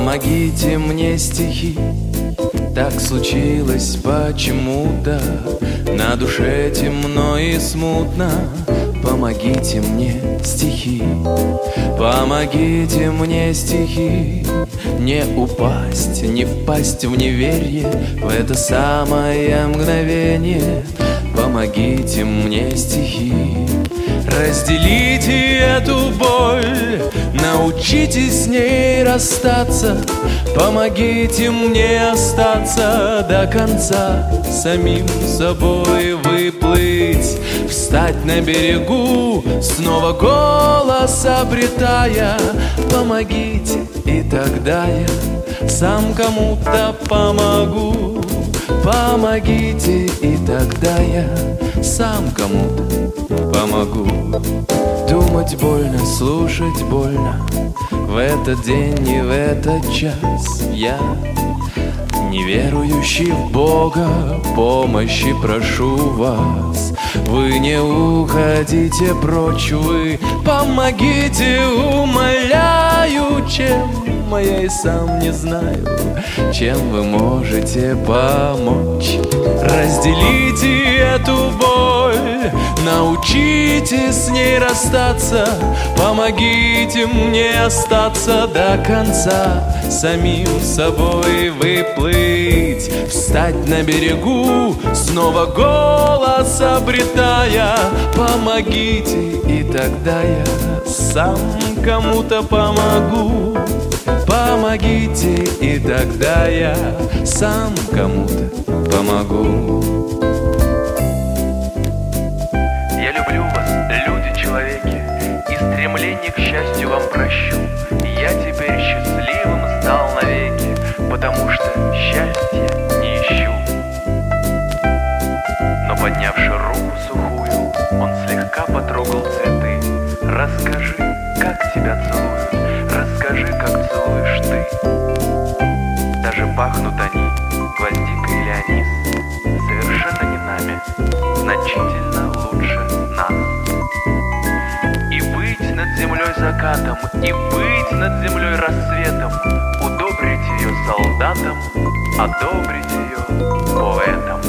Помогите мне, стихи. Так случилось почему-то, на душе темно и смутно. Помогите мне, стихи. Помогите мне, стихи. Не упасть, не впасть в неверие в это самое мгновение. Помогите мне, стихи. Разделите эту боль, научитесь с ней расстаться. Помогите мне остаться до конца, самим собой выплыть, встать на берегу, снова голос обретая. Помогите, и тогда я сам кому-то помогу. Помогите, и тогда я сам кому-то помогу. Думать больно, слушать больно, в этот день и в этот час я, неверующий в Бога, помощи прошу вас. Вы не уходите прочь, вы помогите, умоляю. Чем я и сам не знаю, чем вы можете помочь. Разделите эту боль, научитесь с ней расстаться. Помогите мне остаться до конца, самим собой выплыть, встать на берегу, снова голос обретая. Помогите, и тогда я сам кому-то помогу. Помогите, и тогда я сам кому-то помогу. Я люблю вас, люди, человеки, и стремление к счастью вам прощу. Я теперь счастливым стал навеки, потому что счастья не ищу. Но поднявши руку сухую, он слегка потрогал цветы. Расскажи, как тебя целуют, расскажи, как целуешь ты. Даже пахнут они, гвоздика или анис, совершенно не нами, значительно лучше нас. И быть над землей закатом, и быть над землей рассветом, удобрить ее солдатам, одобрить ее поэтом.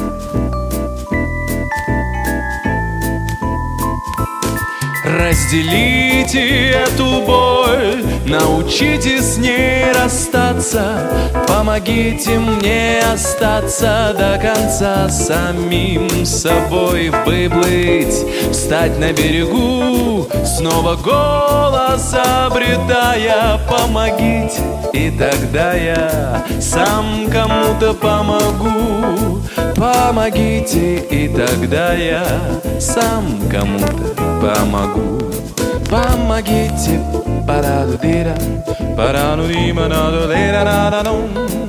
Разделите эту боль, научитесь с ней расстаться. Помогите мне остаться до конца, самим собой выплыть, встать на берегу, снова голос обретая. Помогите, и тогда я сам кому-то помогу. Помогите, и тогда я сам кому-то помогу. Помогите, параду-дира, параду-дима-наду-лера-на-на-дум.